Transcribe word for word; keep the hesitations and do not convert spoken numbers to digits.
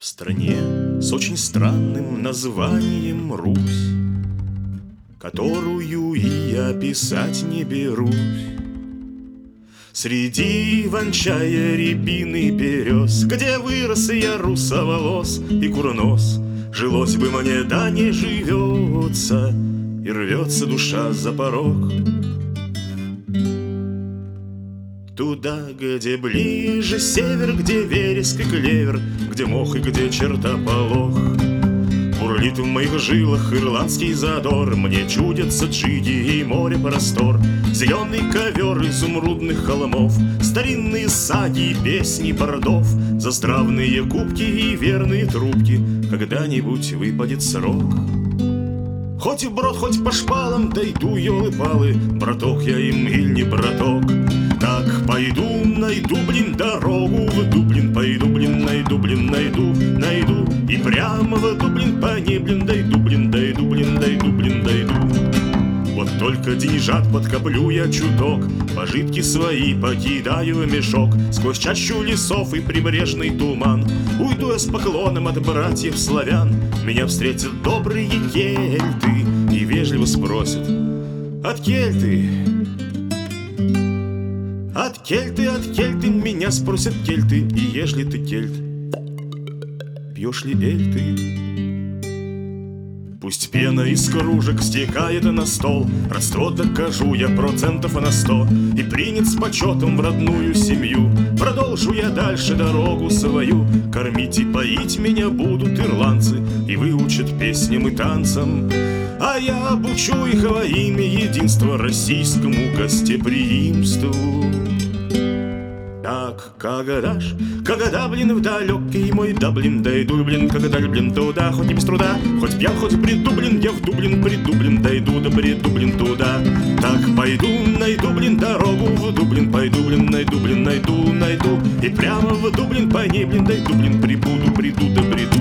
В стране с очень странным названием Русь, которую и я писать не берусь. Среди иван-чая, рябины, берез, где вырос я русоволос и курнос, жилось бы мне, да не живется, и рвется душа за порог. Туда, где ближе север, где вереск и клевер, где мох и где чертополох. Бурлит в моих жилах ирландский задор, мне чудятся джиги и море простор. Зеленый ковер изумрудных холмов, старинные саги и песни бордов, заздравные кубки и верные трубки, когда-нибудь выпадет срок. Хоть в брод, хоть по шпалам дойду, елы-палы, браток я им или не браток. Так пойду, найду, блин, дорогу в Дублин, пойду, блин, найду, блин, найду, найду, и прямо в Дублин по ней, блин, дойду, блин, дойду, блин, дойду, блин, дойду. Вот только деньжат подкоплю я чуток, пожитки свои покидаю в мешок. Сквозь чащу лесов и прибрежный туман уйду я с поклоном от братьев славян. Меня встретят добрые кельты и вежливо спросят: от кельты? От кельты, от кельты, меня спросят кельты, и ежели ты кельт, пьешь ли эль ты? Пусть пена из кружек стекает на стол, родство докажу я процентов на сто, и принят с почетом в родную семью. Продолжу я дальше дорогу свою, кормить и поить меня будут ирландцы, и выучат песням и танцам, а я обучу их во имя единства российскому гостеприимству. Так, когда ж, когда, блин, в далекий мой Даблин дойду, блин, когда, блин, туда, хоть и без труда, хоть пьян, хоть приду, блин, я в Дублин приду, блин, дойду, да приду, блин, туда. Так пойду, найду, блин, дорогу в Дублин, пойду, блин, найду, блин, найду, найду, и прямо в Дублин по ней, блин, дойду, блин, прибуду, приду, да приду.